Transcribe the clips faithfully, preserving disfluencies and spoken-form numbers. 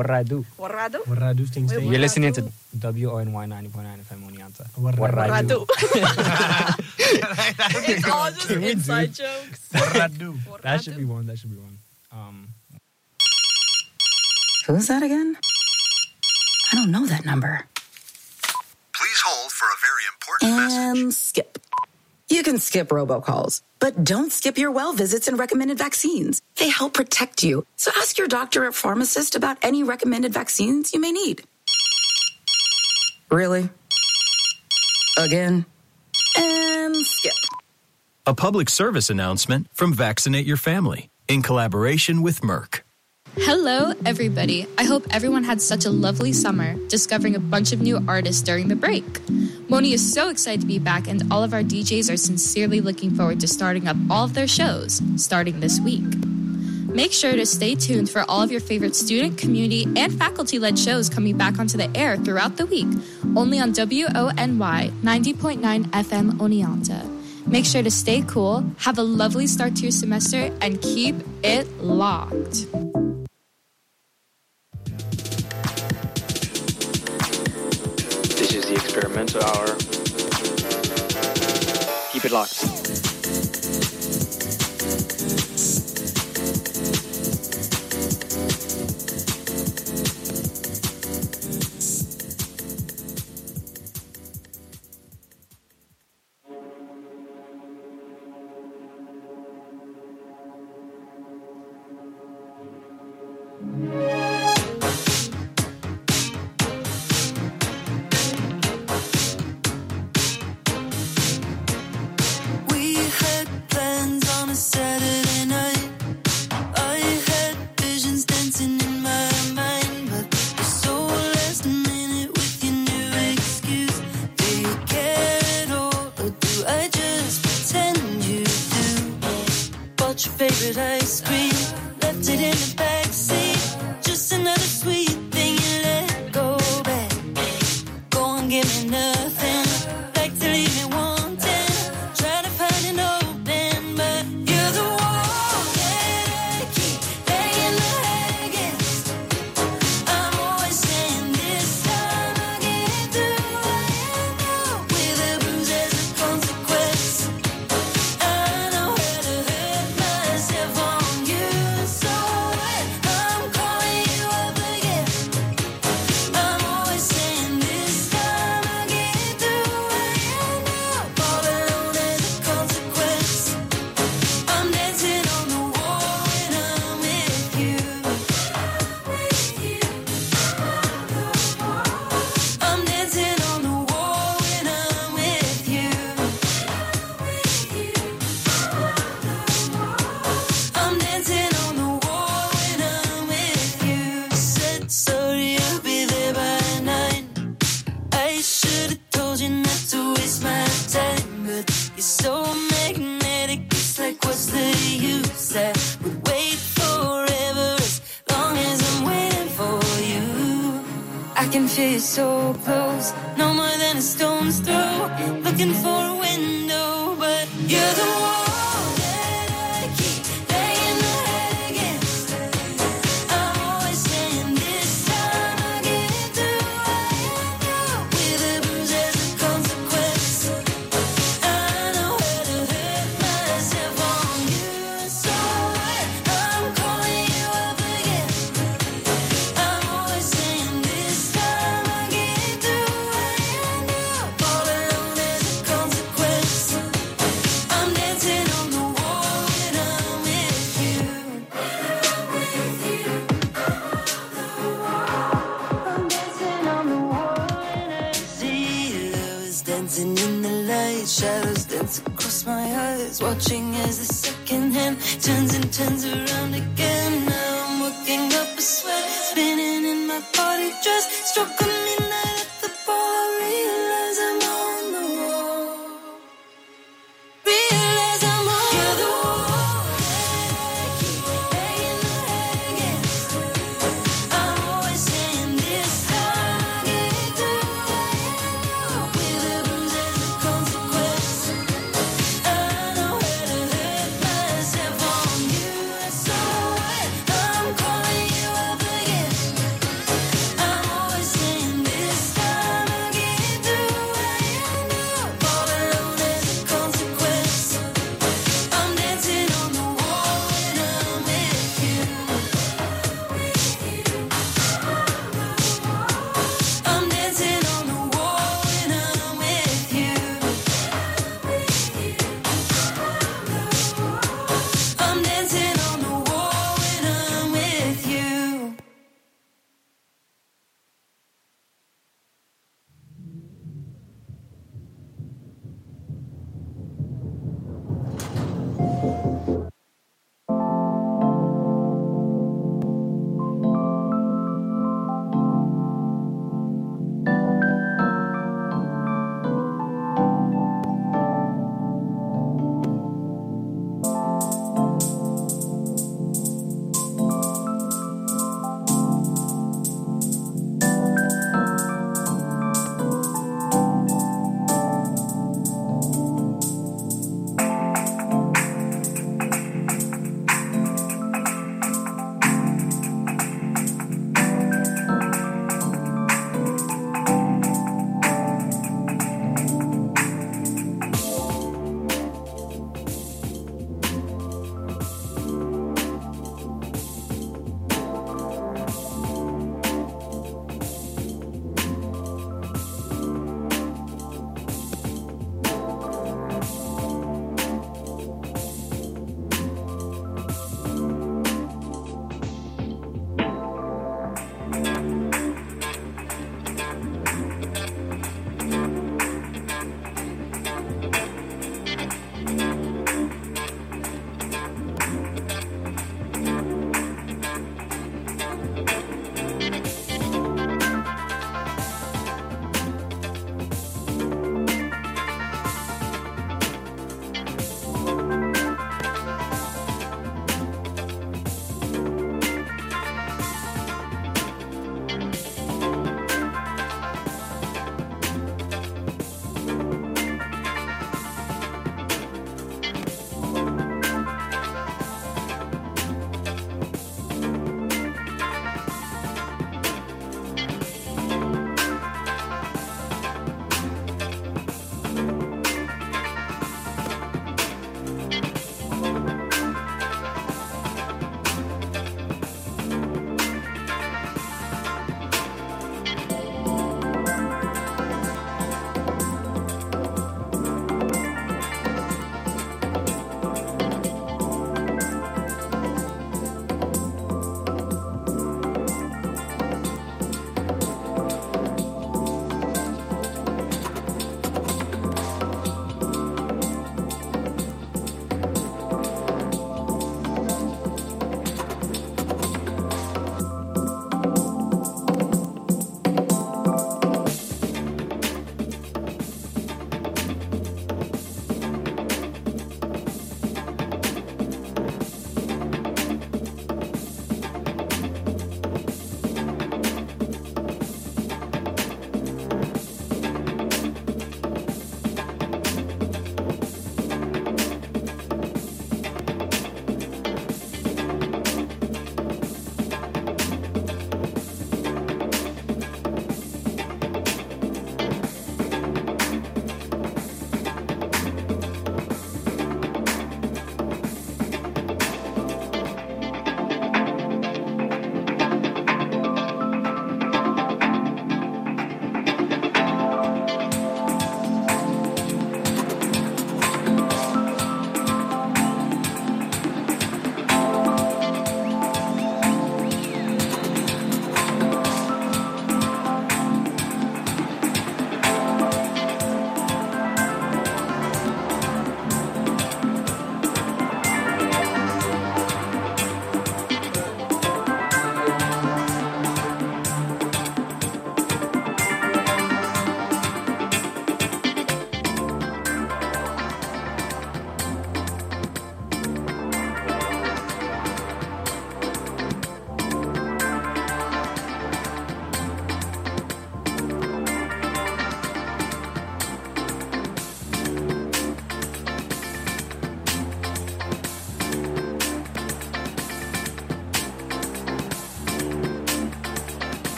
What did I do? What did I do? What did I do? Things Wait, stay. You're listening to W O N Y ninety point nine F M Oneonta. What did What did What did I I do? do? It's all just Can we do inside it? jokes. What did I do? What did I That should do? be one. That should be one. Um, Who's that again? I don't know that number. Please hold for a very important message. And skip. You can skip robocalls, but don't skip your well visits and recommended vaccines. They help protect you. So ask your doctor or pharmacist about any recommended vaccines you may need. Really? Again? And skip. A public service announcement from Vaccinate Your Family in collaboration with Merck. Hello, everybody. I hope everyone had such a lovely summer, discovering a bunch of new artists during the break. Moni is so excited to be back, and all of our D Js are sincerely looking forward to starting up all of their shows, starting this week. Make sure to stay tuned for all of your favorite student, community, and faculty-led shows coming back onto the air throughout the week, only on W O N Y ninety point nine F M Oneonta. Make sure to stay cool, have a lovely start to your semester, and keep it locked. This is the Experimental Hour. Keep it locked. We had plans on a Saturday night. I had visions dancing in my mind, but you're so last minute with your new excuse. Do you care at all, or do I just pretend you do? Bought your favorite ice cream, left it in the backseat. Just another sweet thing you let go back. Go on, give me nothing. Like to leave me wanting. Try to find an open, but you're the wall that I keep banging my head against. I'm always saying this time I'll get through. I know with a bruise as a consequence. I know how to hurt myself on you. So what? I'm calling you up again. I'm always saying this time I'll get through. I know all alone as a consequence. I'm dancing on the wall when I'm with you. I'm dancing on the wall when I'm with you. I'm dancing on the wall when I'm with you. Said sorry, I'll be there by nine. I should have told you not to waste my time, but you're so magnetic. It's like, what's the use? I would wait forever as long as I'm waiting for you. I can feel you so close, no more than a stone's throw. Looking for a window, but you're the wall that I keep banging my head against. I'm always saying this time I'll get through. I know with a bruise as a consequence. I know how to hurt myself on you. So what? I'm calling you up again. I'm always saying this time I'll get through. I know all alone as a consequence. I'm dancing on the wall when I'm with you. I'm dancing on the wall when I see lovers dancing in the light. Shadows dance across my eyes, watching as the second hand turns and turns around again. Now I'm working up a sweat, spinning in my party dress. Struck a midnight at the bar, realize I'm on the wall. Realize I'm on You're the wall that I keep banging my head against. I'm always saying this time I'll get through. I know with a bruise as a consequence. I know how to hurt myself on you. So what? I'm calling you up again.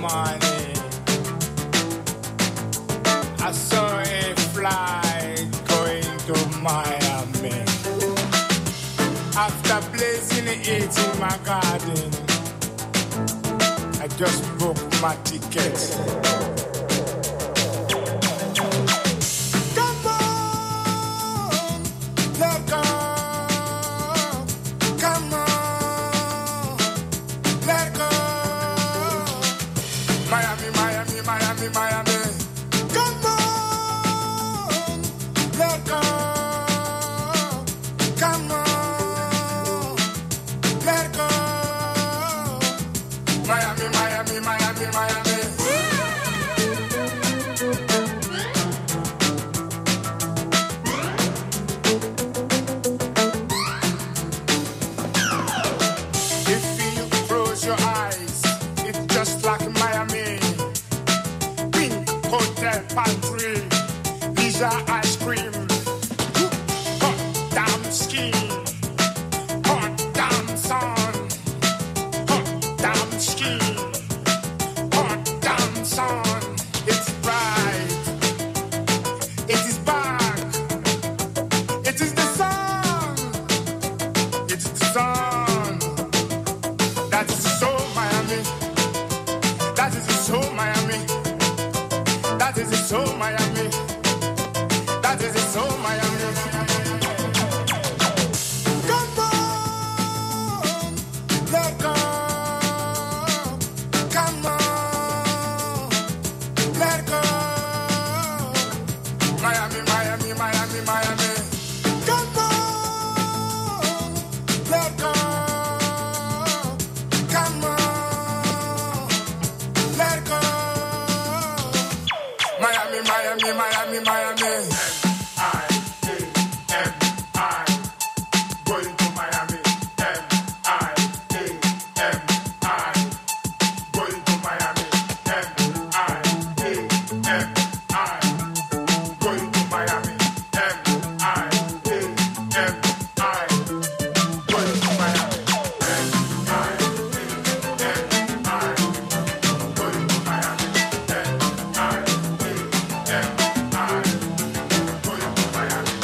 morning, I saw a flight going to Miami. After blazing it in my garden, I just booked my ticket. Come on, let go. Come on, let go. Miami, Miami, Miami, Miami. Come on, let go. Come on, let go. Miami, Miami, Miami, Miami. If you close your eyes, it's just like Miami. Pink hotel pantry, leisure ice cream, hot damn skin, hot damn sun, hot damn skin, hot damn sun. It's bright, it is back, it is the sun, it is the sun. That is so Miami, that is so Miami, that is so Miami, that is so Miami. Come on, let go. Come on, let go. Miami, Miami, Miami, Miami. Come on, let go. Come on, let go. Miami, Miami, Miami, Miami. M I A M I, going to Miami. M I A M I, going to Miami. M I A M I, going to Miami. M I A M I, going to Miami. M I A M I, going to Miami. M I A M I, going to Miami.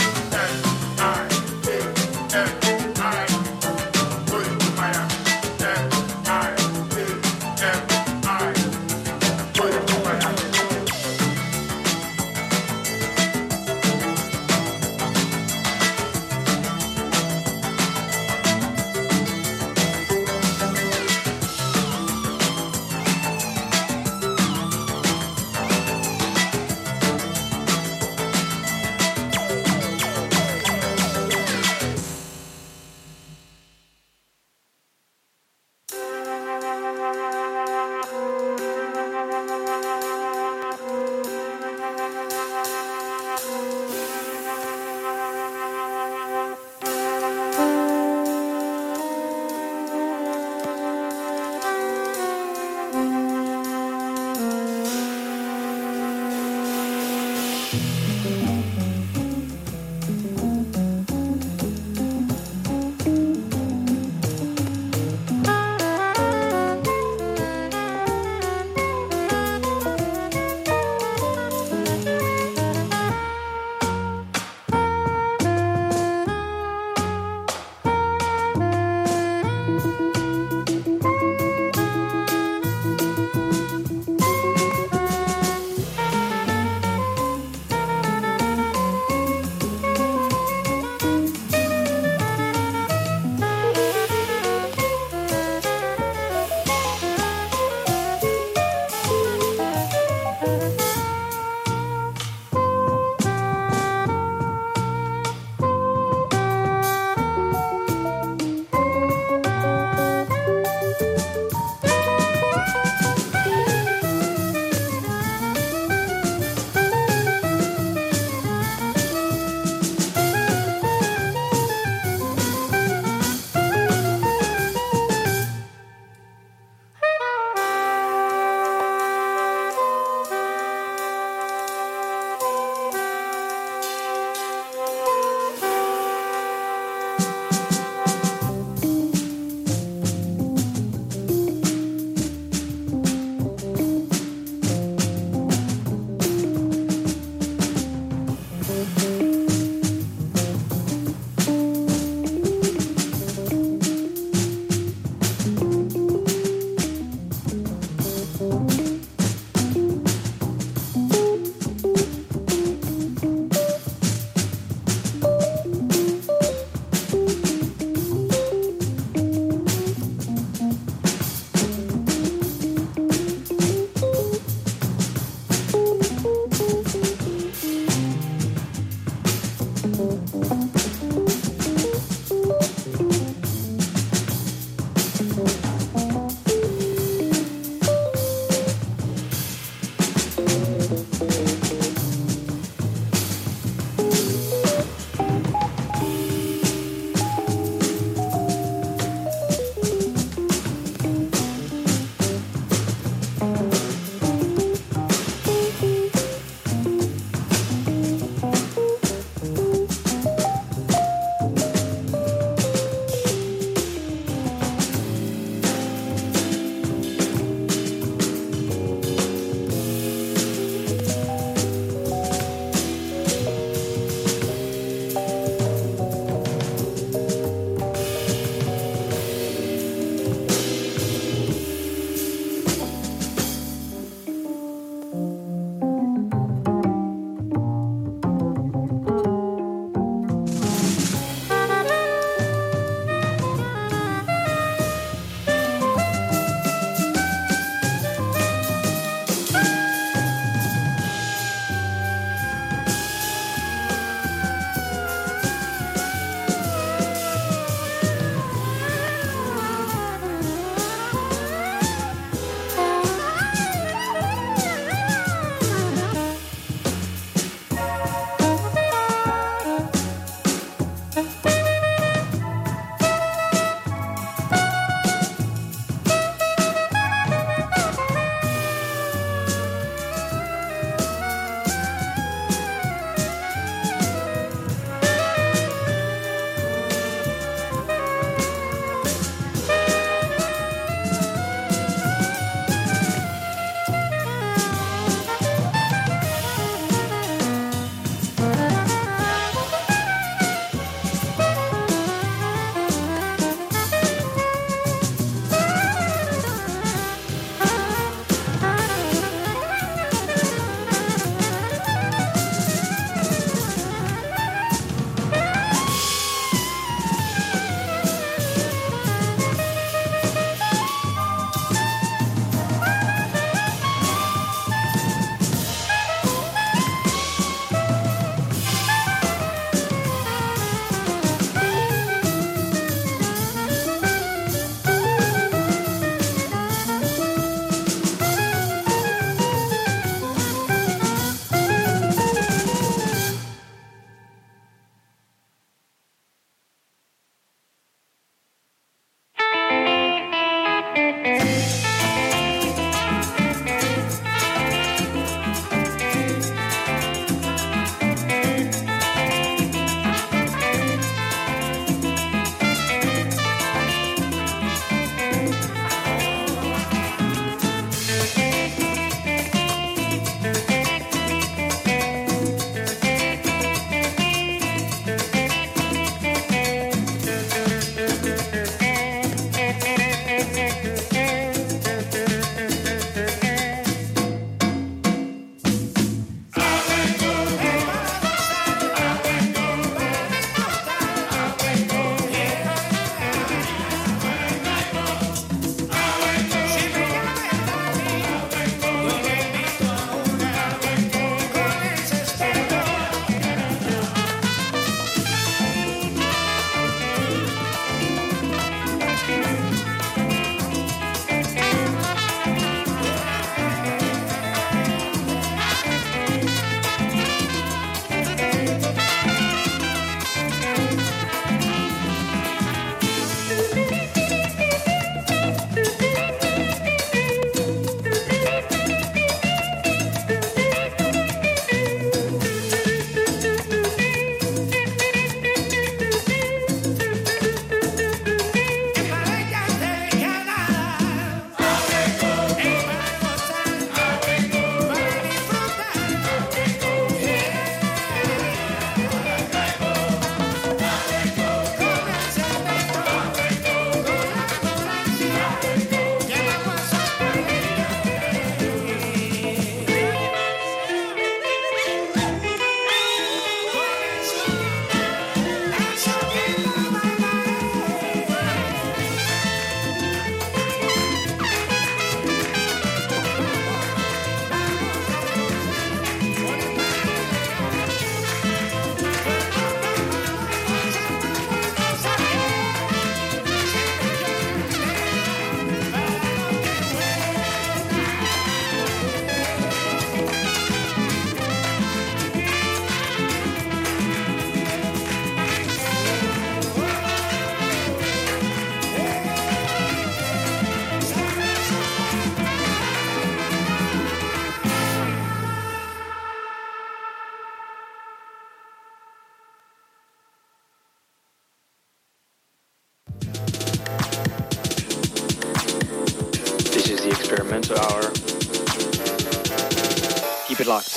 Keep it locked.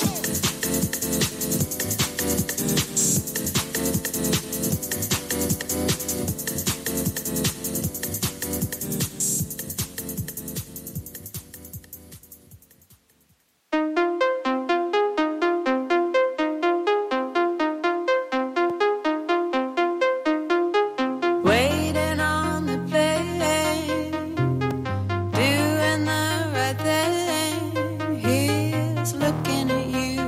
Waiting on the plane, doing the right thing. He's looking at you,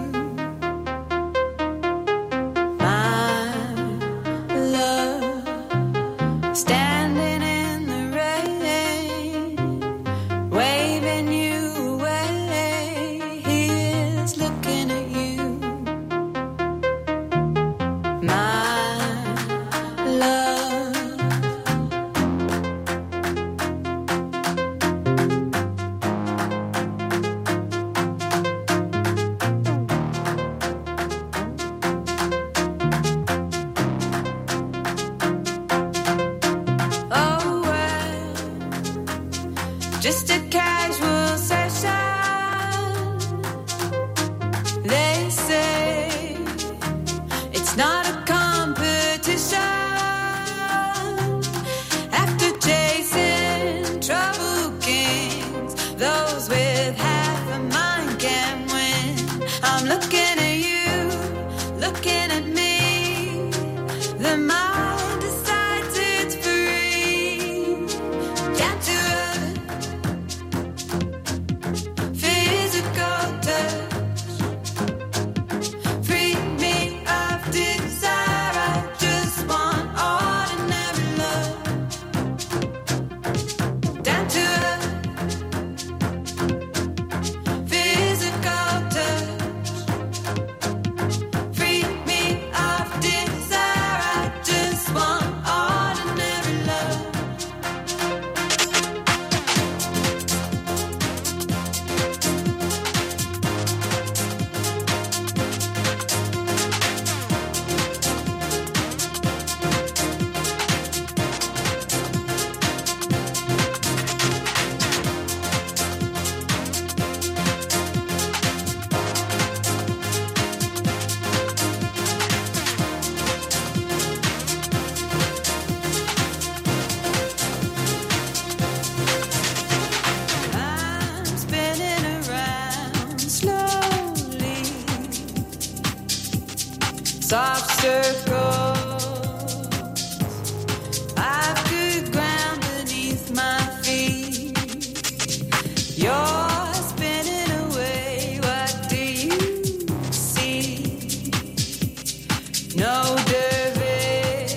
my love. Standing in the rain, waving you away. He's looking at you, my love. Oh, well, just a casual session. They say it's not a competition. After chasing trouble kings, those with half a mind can win. I'm looking at you, looking at me. The mind decides it's free. Down to earth, physical touch. Free me of desire. I just want ordinary love. Down to earth, physical touch. Free me of desire. I just want ordinary love. I'm spinning around slowly, soft circles. I've good ground beneath my feet. You're spinning away. What do you see? No dervish,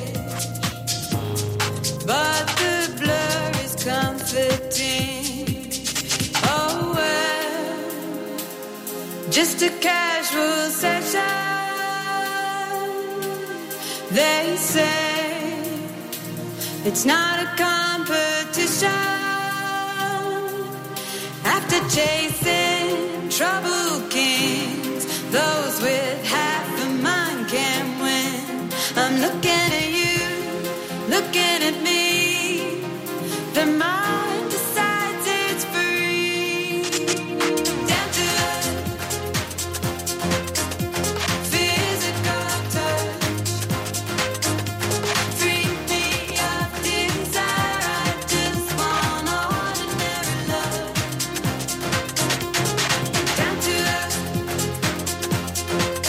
but the blur is comforting. Oh well, just a casual session. They say it's not a competition. After chasing trouble kings, those with half a mind can win. I'm looking at you, looking at me. The mind decides it's free. Down to earth, physical touch. Free me of desire. I just want ordinary love. Down to earth,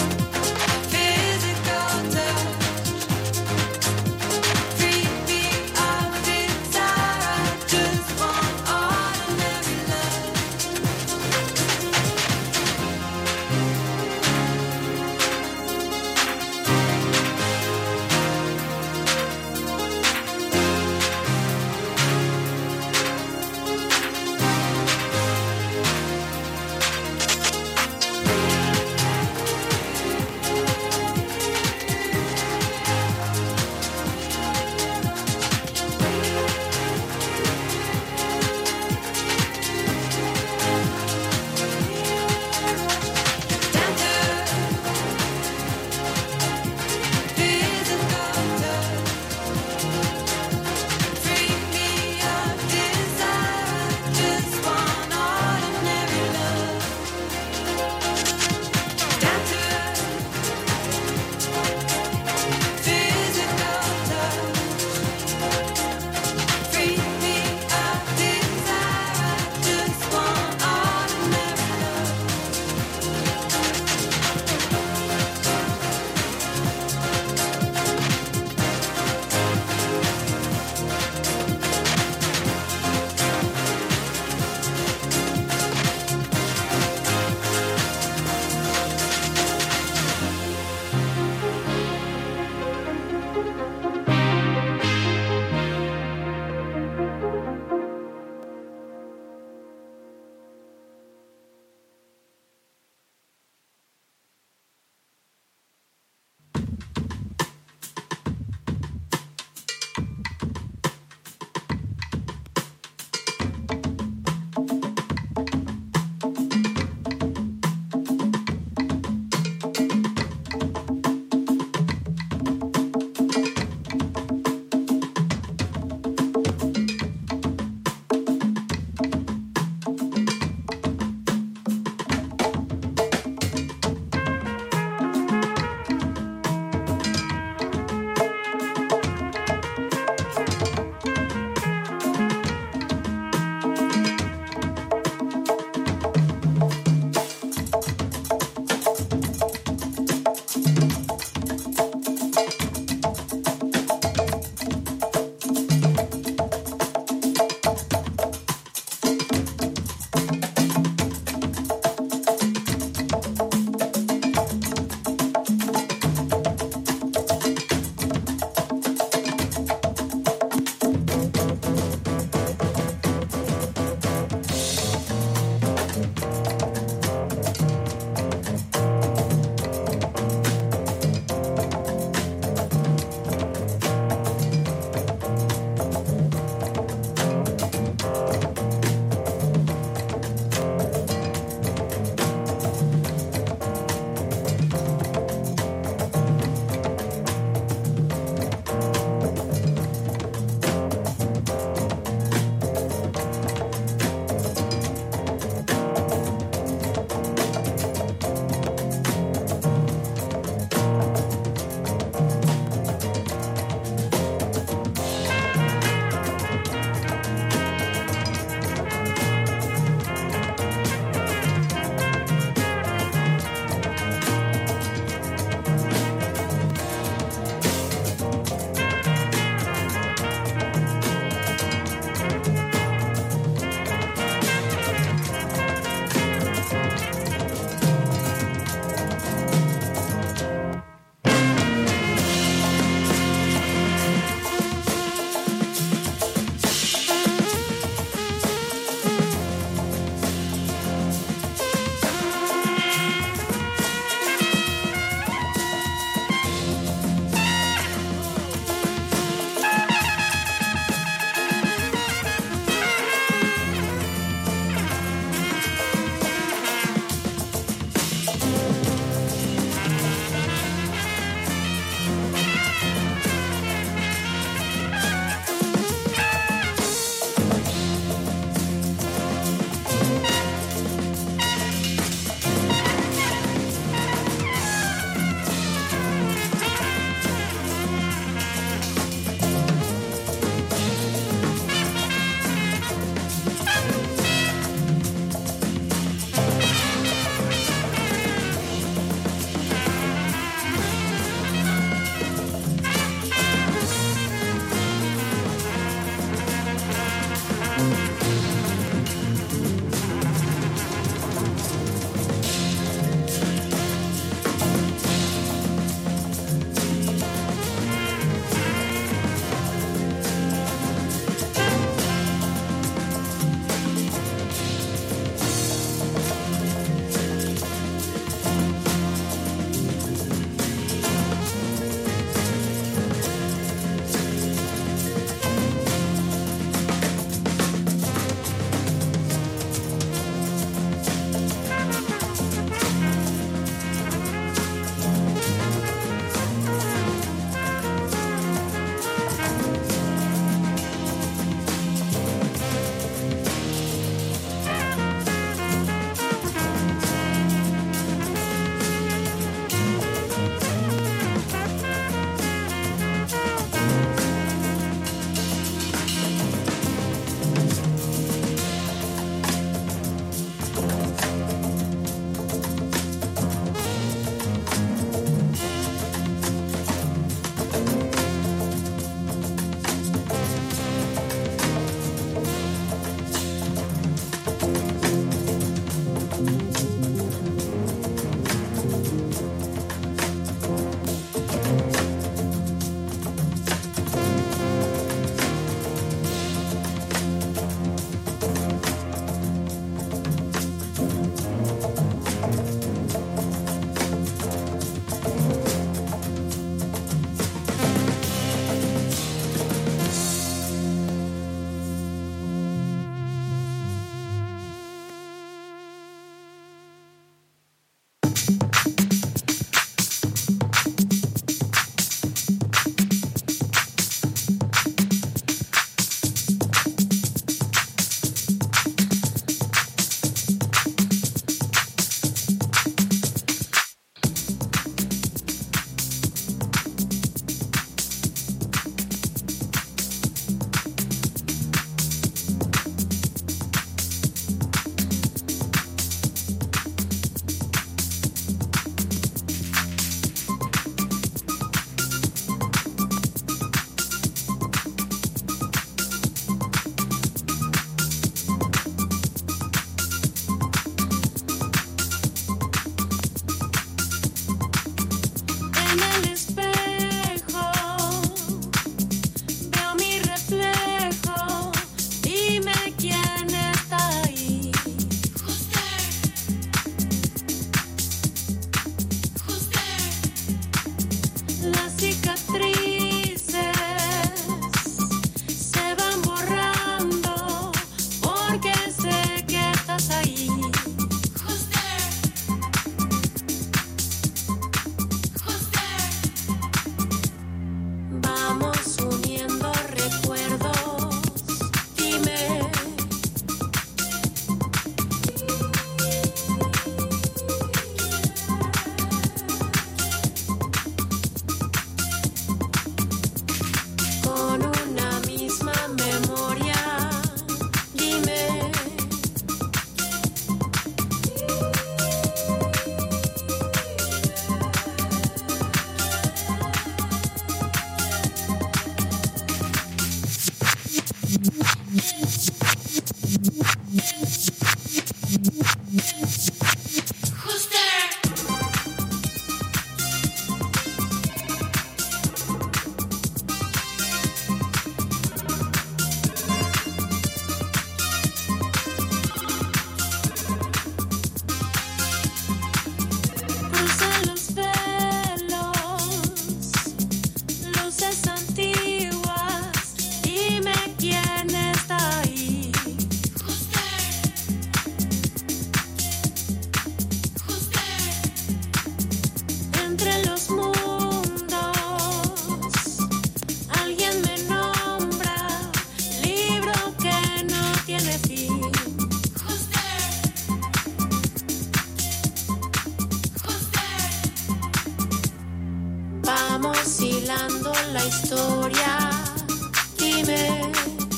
contando la historia. Dime.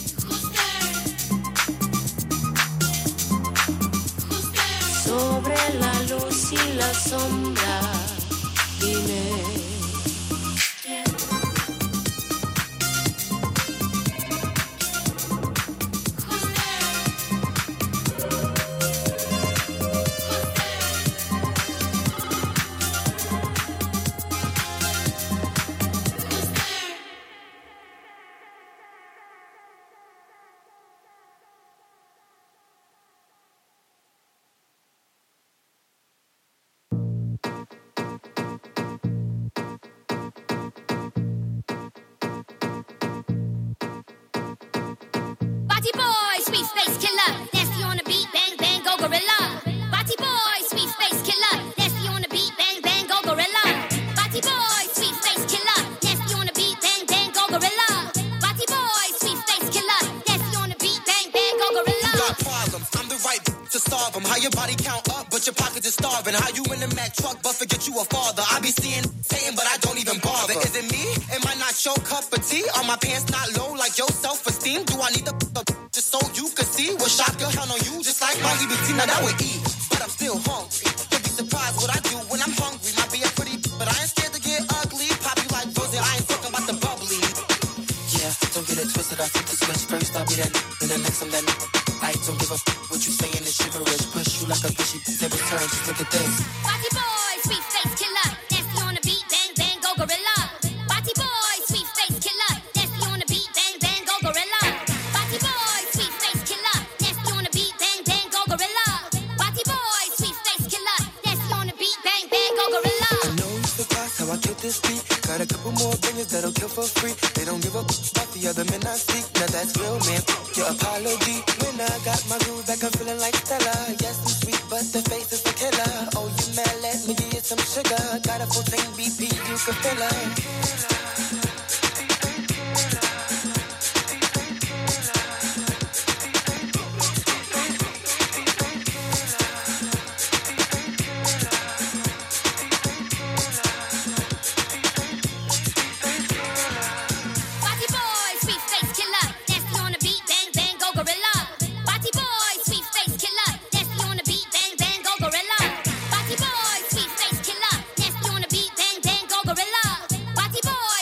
Sobre la luz y la sombra, dime. Body boy,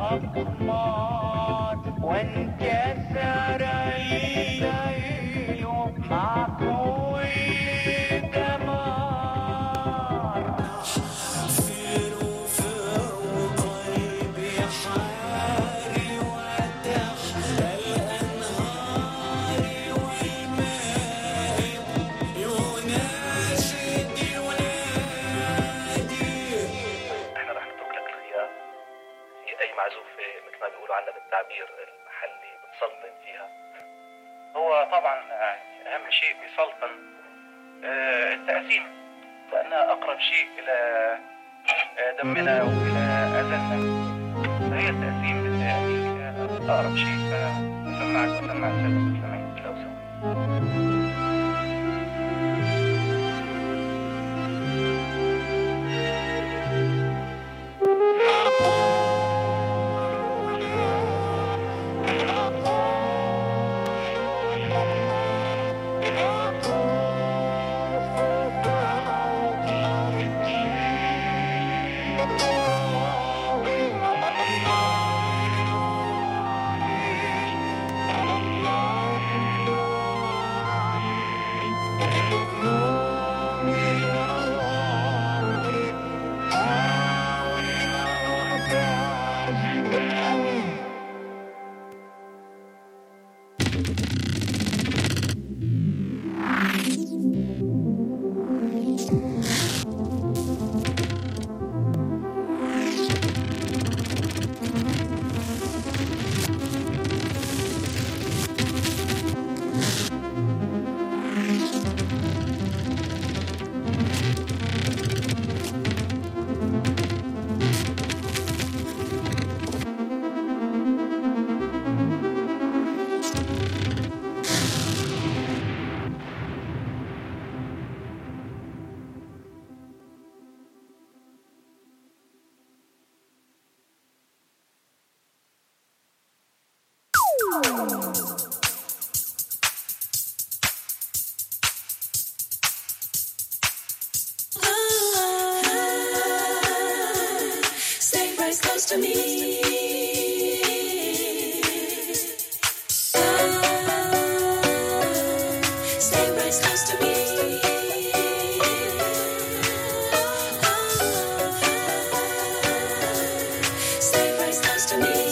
أقمار وانكسر الليل مع كل دمار فين وفين قلبي حاري وتحت الأنهار والماء يناشد ينادي. احنا رح نترك لك الغياب في أي معزوفة مثل ما بيقولوا عنا بالتعبير المحلي بتسلطن فيها. هو طبعا أهم شيء بيسلطن التقسيم، لأنها أقرب شيء إلى دمنا وإلى أذننا، فهي التقسيم يعني أقرب شيء. فسمعك وسمع السادة المستمعين لو سوا. Stay right close to me. Stay right close to me. Stay right close to me.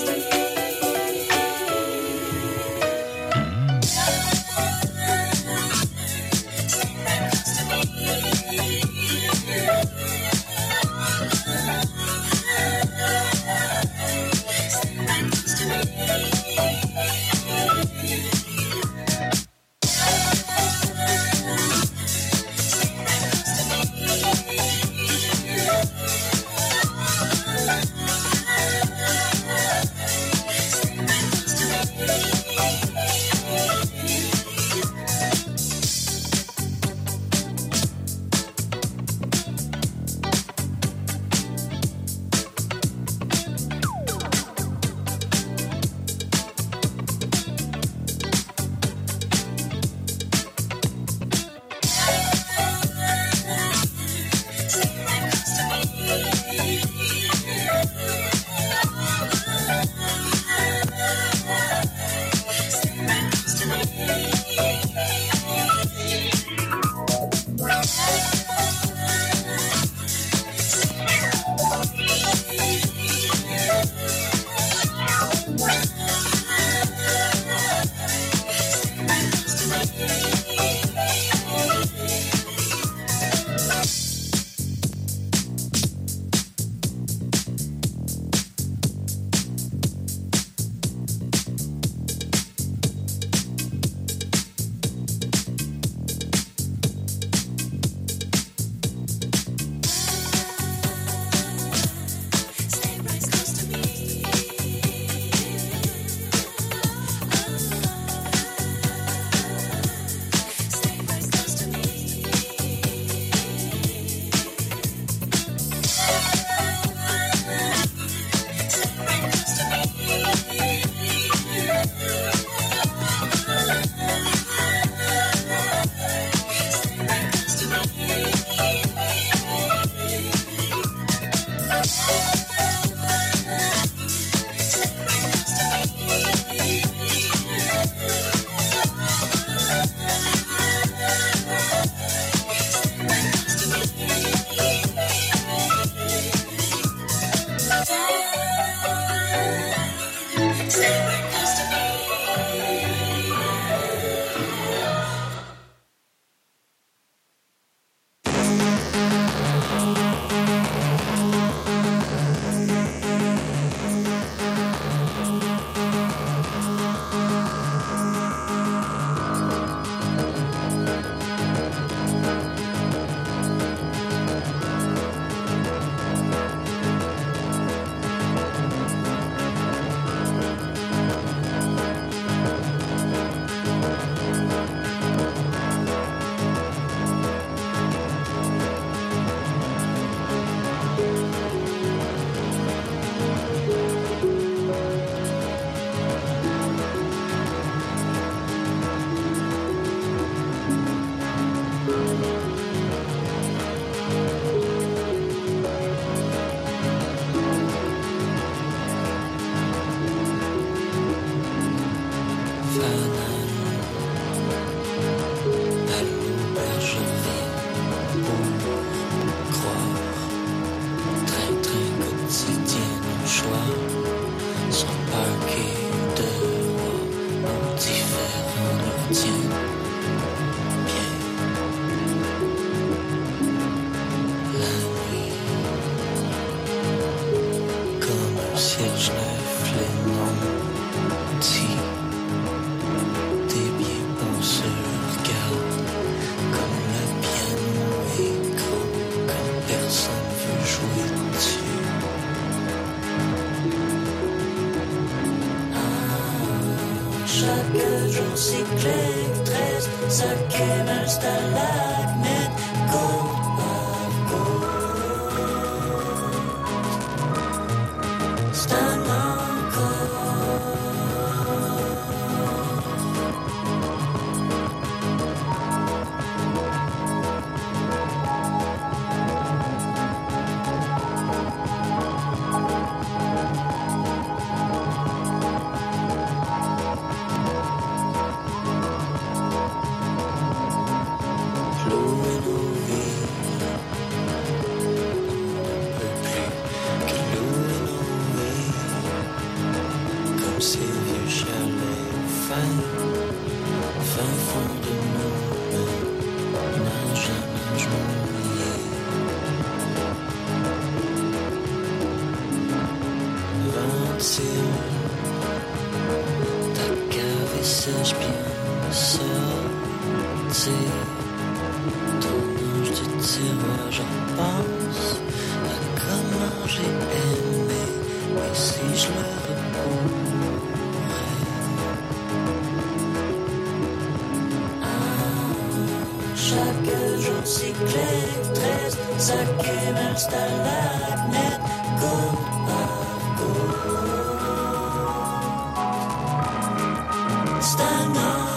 ciel, je lève les lentilles. Tes pieds bons se regardent comme le piano écho quand personne veut jouer dessus. Ah, chaque jour cyclé, treize, ça quémale, stalagmite, côte par côte. C'est un ces vieux chalets fins, fin fond de nos mains, nage à nage mouillé. Ventile, ta cave est sèche bien sortie. Ton ange du tiroir, je pense à comment j'ai aimé, et si je le repose. Chaque jour cyclé, treize, ça quémale, stalagmite, côte par côte. C'est un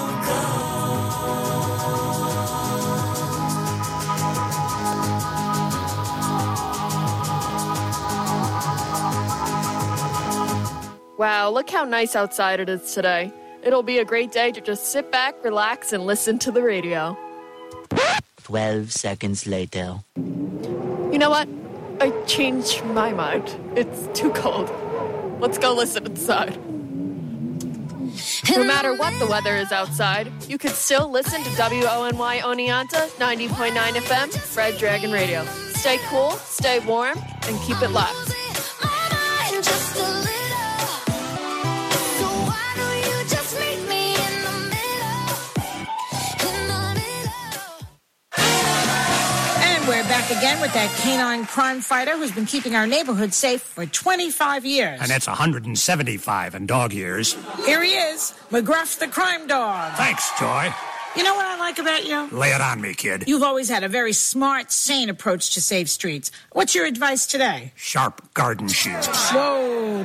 Wow, look how nice outside it is today. It'll be a great day to just sit back, relax, and listen to the radio. Twelve seconds later. You know what? I changed my mind. It's too cold. Let's go listen inside. No matter what the weather is outside, you can still listen to W O N Y Oneonta ninety point nine F M, Red Dragon Radio. Stay cool, stay warm, and keep it locked. We're back again with that canine crime fighter who's been keeping our neighborhood safe for twenty-five years. And that's one hundred seventy-five in dog years. Here he is, McGruff the crime dog. Thanks, Joy. You know what I like about you? Lay it on me, kid. You've always had a very smart, sane approach to save streets. What's your advice today? Sharp garden shears. Whoa,